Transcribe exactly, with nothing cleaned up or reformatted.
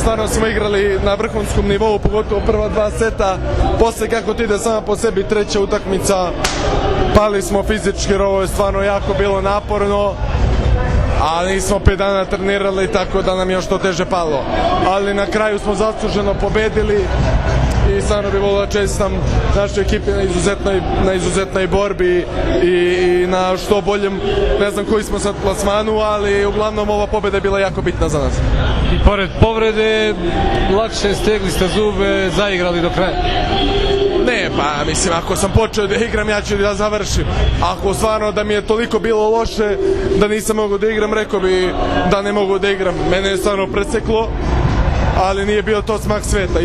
stvarno smo igrali na vrhunskom nivou, pogotovo prva dva seta. Posle kako ti ide sama po sebi treća utakmica, pali smo fizički, jer ovo je stvarno jako bilo naporno, ali nismo pet dana trenirali, tako da nam je još to teže palo. Ali na kraju smo zasluženo pobedili i stvarno bih volio da čestitam našoj ekipi na izuzetnoj, na izuzetnoj borbi i, i na što boljem, ne znam koji smo sad plasmanu, ali uglavnom ova pobeda je bila jako bitna za nas. I pored povrede, lakše stegli ste zube, zaigrali do kraja. Ne, pa mislim, ako sam počeo da igram, ja ću da završim. Ako stvarno da mi je toliko bilo loše da nisam mogao da igram, rekao bi da ne mogu da igram. Mene je stvarno preseklo, ali nije bio to smak sveta.